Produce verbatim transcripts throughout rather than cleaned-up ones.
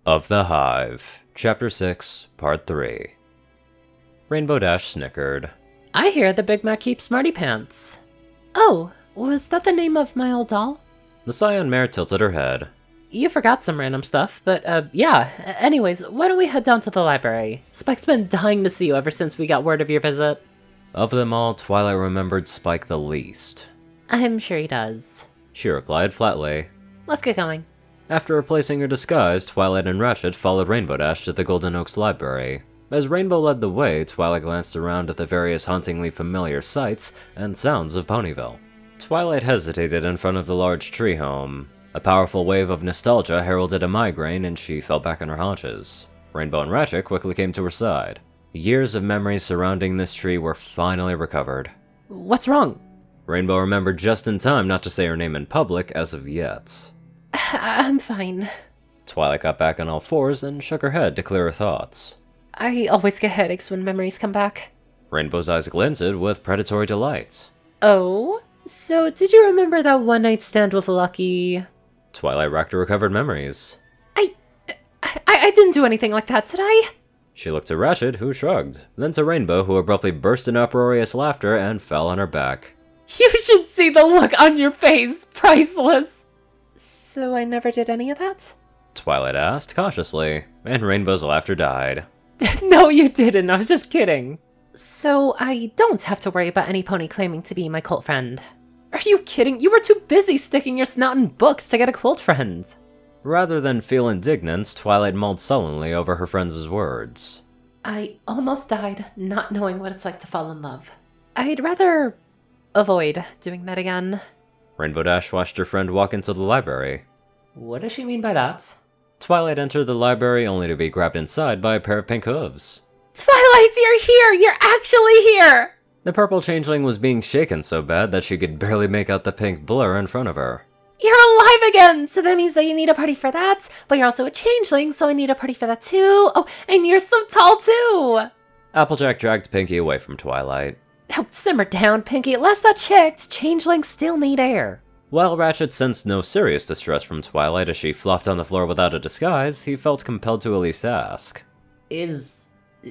Of the Hive, Chapter six, Part three. Rainbow Dash snickered. I hear the Big Mac keeps Smarty Pants. Oh, was that the name of my old doll? The Scion Mare tilted her head. You forgot some random stuff, but uh, yeah. Anyways, why don't we head down to the library? Spike's been dying to see you ever since we got word of your visit. Of them all, Twilight remembered Spike the least. I'm sure he does. She replied flatly. Let's get going. After replacing her disguise, Twilight and Ratchet followed Rainbow Dash to the Golden Oaks Library. As Rainbow led the way, Twilight glanced around at the various hauntingly familiar sights and sounds of Ponyville. Twilight hesitated in front of the large tree home. A powerful wave of nostalgia heralded a migraine, and she fell back on her haunches. Rainbow and Ratchet quickly came to her side. Years of memories surrounding this tree were finally recovered. What's wrong? Rainbow remembered just in time not to say her name in public as of yet. I'm fine. Twilight got back on all fours and shook her head to clear her thoughts. I always get headaches when memories come back. Rainbow's eyes glinted with predatory delight. Oh? So did you remember that one night stand with Lucky? Twilight racked her recovered memories. I, I... I didn't do anything like that, did I? She looked to Ratchet, who shrugged, then to Rainbow, who abruptly burst in uproarious laughter and fell on her back. You should see the look on your face! Priceless! So I never did any of that? Twilight asked, cautiously, and Rainbow's laughter died. No, you didn't. I was just kidding. So I don't have to worry about any pony claiming to be my cult friend. Are you kidding? You were too busy sticking your snout in books to get a cult friend. Rather than feel indignant, Twilight mulled sullenly over her friend's words. I almost died not knowing what it's like to fall in love. I'd rather avoid doing that again. Rainbow Dash watched her friend walk into the library. What does she mean by that? Twilight entered the library only to be grabbed inside by a pair of pink hooves. Twilight, you're here! You're actually here! The purple changeling was being shaken so bad that she could barely make out the pink blur in front of her. You're alive again! So that means that you need a party for that, but you're also a changeling, so I need a party for that too. Oh, and you're so tall too! Applejack dragged Pinkie away from Twilight. Oh, simmer down, Pinkie. Last I checked, changelings still need air. While Ratchet sensed no serious distress from Twilight as she flopped on the floor without a disguise, he felt compelled to at least ask. Is...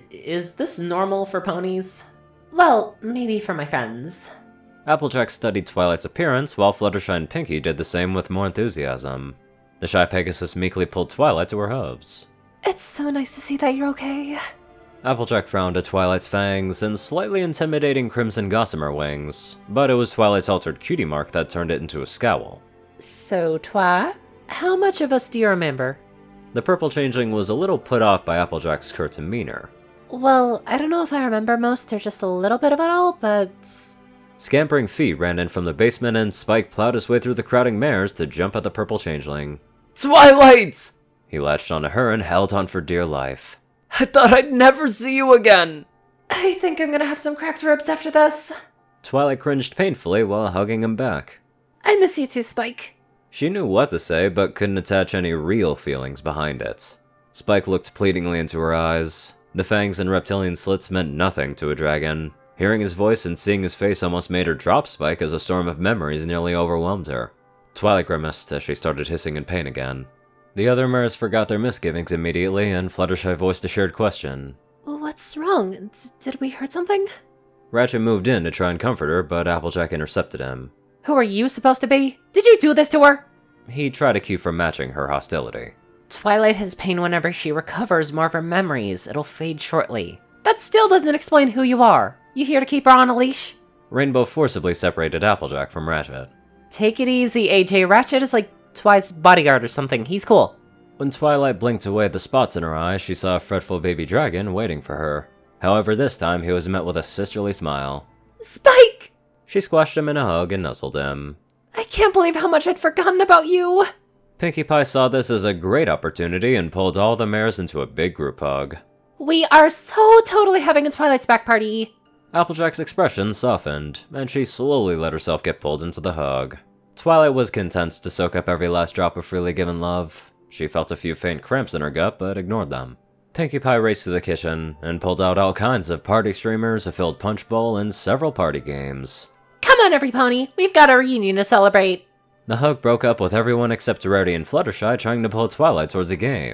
is this normal for ponies? Well, maybe for my friends. Applejack studied Twilight's appearance, while Fluttershy and Pinkie did the same with more enthusiasm. The shy Pegasus meekly pulled Twilight to her hooves. It's so nice to see that you're okay. Applejack frowned at Twilight's fangs and slightly intimidating crimson gossamer wings, but it was Twilight's altered cutie mark that turned it into a scowl. So, Twi, how much of us do you remember? The purple changeling was a little put off by Applejack's curt demeanor. Well, I don't know if I remember most or just a little bit of it all, but... Scampering feet ran in from the basement and Spike plowed his way through the crowding mares to jump at the purple changeling. Twilight! He latched onto her and held on for dear life. I thought I'd never see you again! I think I'm gonna have some cracked ribs after this. Twilight cringed painfully while hugging him back. I miss you too, Spike. She knew what to say, but couldn't attach any real feelings behind it. Spike looked pleadingly into her eyes. The fangs and reptilian slits meant nothing to a dragon. Hearing his voice and seeing his face almost made her drop Spike as a storm of memories nearly overwhelmed her. Twilight grimaced as she started hissing in pain again. The other mares forgot their misgivings immediately, and Fluttershy voiced a shared question. What's wrong? D- did we hurt something? Ratchet moved in to try and comfort her, but Applejack intercepted him. Who are you supposed to be? Did you do this to her? He tried to keep from matching her hostility. Twilight has pain whenever she recovers more of her memories. It'll fade shortly. That still doesn't explain who you are. You here to keep her on a leash? Rainbow forcibly separated Applejack from Ratchet. Take it easy, A J. Ratchet is like Twi's bodyguard or something. He's cool. When Twilight blinked away at the spots in her eyes, she saw a fretful baby dragon waiting for her. However, this time he was met with a sisterly smile. Spike! She squashed him in a hug and nuzzled him. I can't believe how much I'd forgotten about you! Pinkie Pie saw this as a great opportunity and pulled all the mares into a big group hug. We are so totally having a Twilight's back party! Applejack's expression softened, and she slowly let herself get pulled into the hug. Twilight was content to soak up every last drop of freely given love. She felt a few faint cramps in her gut, but ignored them. Pinkie Pie raced to the kitchen and pulled out all kinds of party streamers, a filled punch bowl, and several party games. Come on, every pony! We've got a reunion to celebrate! The hug broke up with everyone except Rarity and Fluttershy trying to pull Twilight towards the game.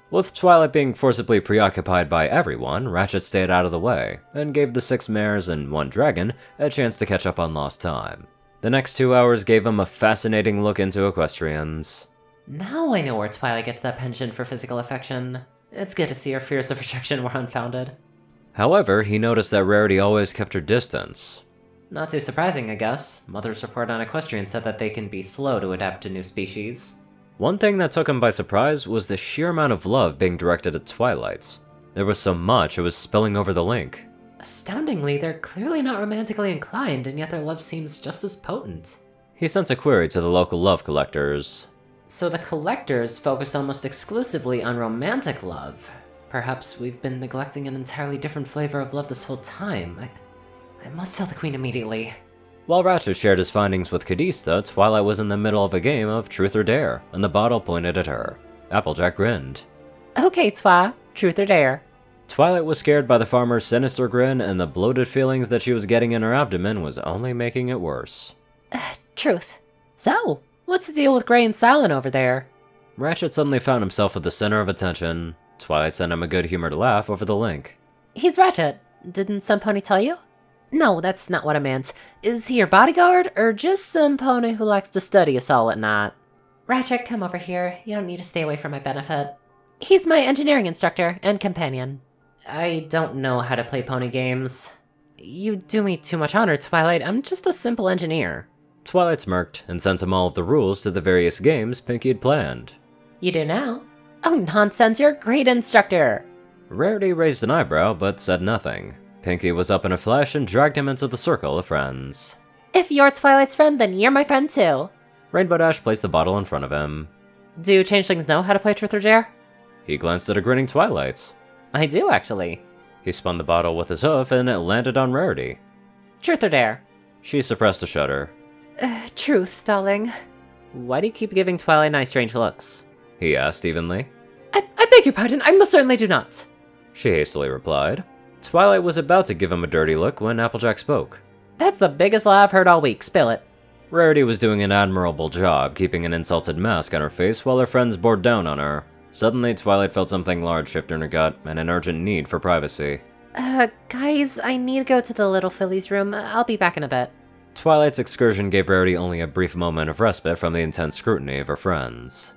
With Twilight being forcibly preoccupied by everyone, Ratchet stayed out of the way, and gave the six mares and one dragon a chance to catch up on lost time. The next two hours gave him a fascinating look into equestrians. Now I know where Twilight gets that penchant for physical affection. It's good to see her fears of rejection were unfounded. However, he noticed that Rarity always kept her distance. Not too surprising, I guess. Mother's report on equestrians said that they can be slow to adapt to new species. One thing that took him by surprise was the sheer amount of love being directed at Twilight. There was so much it was spilling over the link. Astoundingly, they're clearly not romantically inclined, and yet their love seems just as potent. He sent a query to the local love collectors. So the collectors focus almost exclusively on romantic love. Perhaps we've been neglecting an entirely different flavor of love this whole time. I, I must tell the queen immediately. While Ratchet shared his findings with Cadista, Twilight was in the middle of a game of Truth or Dare, and the bottle pointed at her. Applejack grinned. Okay, Twa, truth or dare. Twilight was scared by the farmer's sinister grin, and the bloated feelings that she was getting in her abdomen was only making it worse. Uh, truth. So, what's the deal with Gray and Salin over there? Ratchet suddenly found himself at the center of attention. Twilight sent him a good-humored laugh over the link. He's Ratchet. Didn't some pony tell you? No, that's not what I meant. Is he your bodyguard, or just some pony who likes to study us all at night? Ratchet, come over here. You don't need to stay away for my benefit. He's my engineering instructor and companion. I don't know how to play pony games. You do me too much honor, Twilight. I'm just a simple engineer. Twilight smirked and sent him all of the rules to the various games Pinkie had planned. You do now? Oh, nonsense. You're a great instructor. Rarity raised an eyebrow, but said nothing. Pinkie was up in a flash and dragged him into the circle of friends. If you're Twilight's friend, then you're my friend too. Rainbow Dash placed the bottle in front of him. Do changelings know how to play Truth or Dare? He glanced at a grinning Twilight. I do, actually. He spun the bottle with his hoof and it landed on Rarity. Truth or Dare? She suppressed a shudder. Uh, truth, darling. Why do you keep giving Twilight nice strange looks? He asked evenly. I, I beg your pardon, I most certainly do not. She hastily replied. Twilight was about to give him a dirty look when Applejack spoke. That's the biggest lie I've heard all week, spill it. Rarity was doing an admirable job keeping an insulted mask on her face while her friends bore down on her. Suddenly, Twilight felt something large shift in her gut and an urgent need for privacy. Uh, guys, I need to go to the little filly's room. I'll be back in a bit. Twilight's excursion gave Rarity only a brief moment of respite from the intense scrutiny of her friends.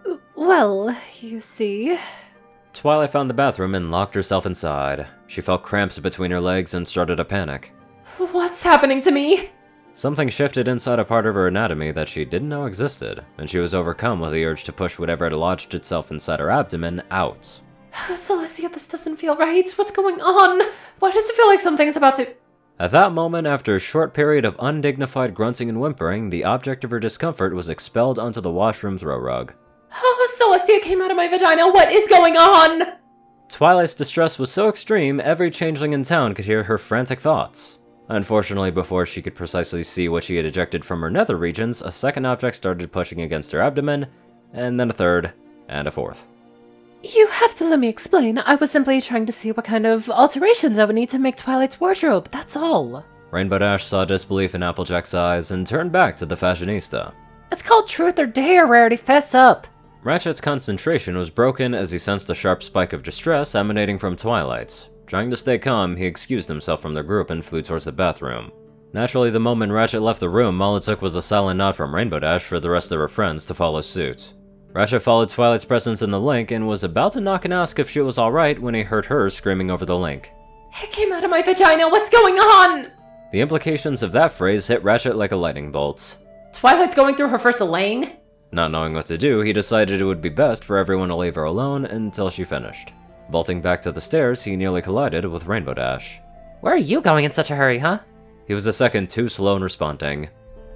Well, you see... Twilight found the bathroom and locked herself inside. She felt cramps between her legs and started to panic. What's happening to me? Something shifted inside a part of her anatomy that she didn't know existed, and she was overcome with the urge to push whatever had lodged itself inside her abdomen out. Oh, Celestia, this doesn't feel right. What's going on? Why does it feel like something's about to... At that moment, after a short period of undignified grunting and whimpering, the object of her discomfort was expelled onto the washroom throw rug. Oh, Celestia came out of my vagina. What is going on? Twilight's distress was so extreme, every changeling in town could hear her frantic thoughts. Unfortunately, before she could precisely see what she had ejected from her nether regions, a second object started pushing against her abdomen, and then a third, and a fourth. You have to let me explain. I was simply trying to see what kind of alterations I would need to make Twilight's wardrobe, that's all. Rainbow Dash saw disbelief in Applejack's eyes and turned back to the fashionista. It's called Truth or Dare, Rarity, fess up. Ratchet's concentration was broken as he sensed a sharp spike of distress emanating from Twilight. Trying to stay calm, he excused himself from the group and flew towards the bathroom. Naturally, the moment Ratchet left the room, all it took was a silent nod from Rainbow Dash for the rest of her friends to follow suit. Ratchet followed Twilight's presence in the link and was about to knock and ask if she was alright when he heard her screaming over the link. It came out of my vagina, what's going on? The implications of that phrase hit Ratchet like a lightning bolt. Twilight's going through her first laying? Not knowing what to do, he decided it would be best for everyone to leave her alone until she finished. Bolting back to the stairs, he nearly collided with Rainbow Dash. Where are you going in such a hurry, huh? He was a second too slow in responding.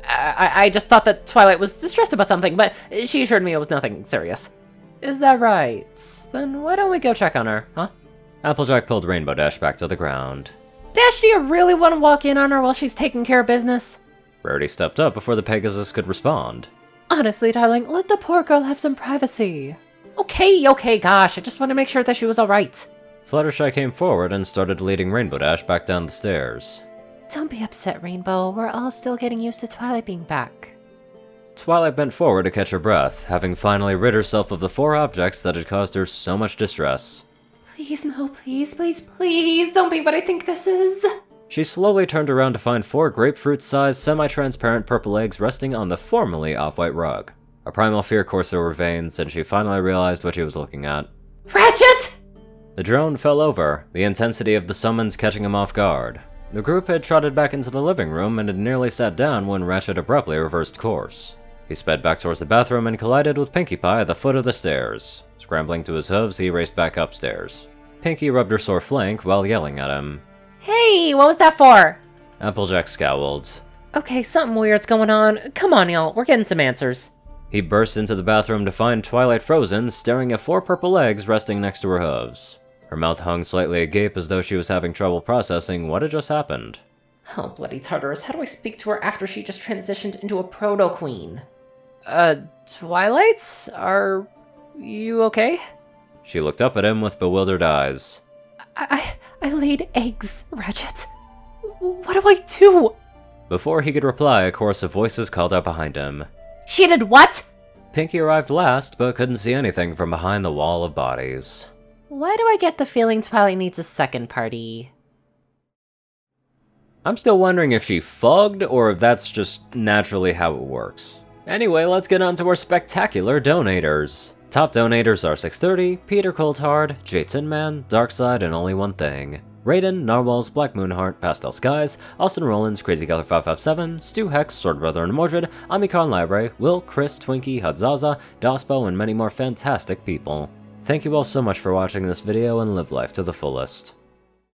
I, I just thought that Twilight was distressed about something, but she assured me it was nothing serious. Is that right? Then why don't we go check on her, huh? Applejack pulled Rainbow Dash back to the ground. Dash, do you really want to walk in on her while she's taking care of business? Rarity stepped up before the Pegasus could respond. Honestly, darling, let the poor girl have some privacy. Okay, okay, gosh, I just want to make sure that she was alright. Fluttershy came forward and started leading Rainbow Dash back down the stairs. Don't be upset, Rainbow. We're all still getting used to Twilight being back. Twilight bent forward to catch her breath, having finally rid herself of the four objects that had caused her so much distress. Please, no, please, please, please, don't be what I think this is. She slowly turned around to find four grapefruit-sized, semi-transparent purple eggs resting on the formerly off-white rug. A primal fear coursed through her veins, and she finally realized what she was looking at. Ratchet! The drone fell over, the intensity of the summons catching him off guard. The group had trotted back into the living room and had nearly sat down when Ratchet abruptly reversed course. He sped back towards the bathroom and collided with Pinkie Pie at the foot of the stairs. Scrambling to his hooves, he raced back upstairs. Pinkie rubbed her sore flank while yelling at him. Hey, what was that for? Applejack scowled. Okay, something weird's going on. Come on, y'all, we're getting some answers. He burst into the bathroom to find Twilight frozen, staring at four purple eggs resting next to her hooves. Her mouth hung slightly agape as though she was having trouble processing what had just happened. Oh, bloody Tartarus, how do I speak to her after she just transitioned into a proto-queen? Uh, Twilight? Are you okay? She looked up at him with bewildered eyes. I, I, I laid eggs, Ratchet. What do I do? Before he could reply, a chorus of voices called out behind him. She did what? Pinkie arrived last, but couldn't see anything from behind the wall of bodies. Why do I get the feeling Twilight needs a second party? I'm still wondering if she fugged, or if that's just naturally how it works. Anyway, let's get on to our spectacular donators. Top donators are six thirty, Peter Coulthard, Jay Tinman, Darkside, and Only One Thing. Raiden, Narwhals, Black Moonheart, Pastel Skies, Austin Rollins, Crazy Keller five five seven, Stu Hex, Sword Brother and Mordred, Amikon Library, Will, Chris, Twinkie, Hadzaza, Dospo, and many more fantastic people. Thank you all so much for watching this video and live life to the fullest.